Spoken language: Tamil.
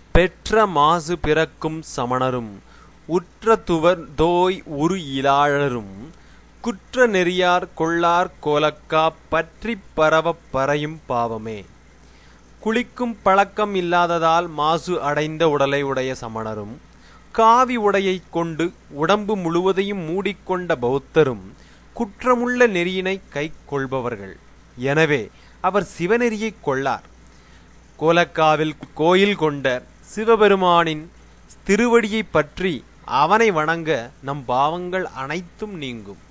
பெற்ற மாசு பிறக்கும் சமணரும் உற்ற துவர் தோய் உரு இலாழரும் குற்ற நெறியார் கொள்ளார் கோலக்கா பற்றிப் பரவப் பறையும் பாவமே. குளிக்கும் பழக்கம் இல்லாததால் மாசு அடைந்த உடலை உடைய சமணரும் காவி உடையைக் கொண்டு உடம்பு முழுவதையும் மூடிக்கொண்ட பௌத்தரும் குற்றமுள்ள நெறியினை கை கொள்பவர்கள். எனவே அவர் சிவநெறியைக் கொள்ளார். கோலக்காவில் கோயில் கொண்ட சிவபெருமானின் திருவடியை பற்றி அவனை வணங்க நம் பாவங்கள் அனைத்தும் நீங்கும்.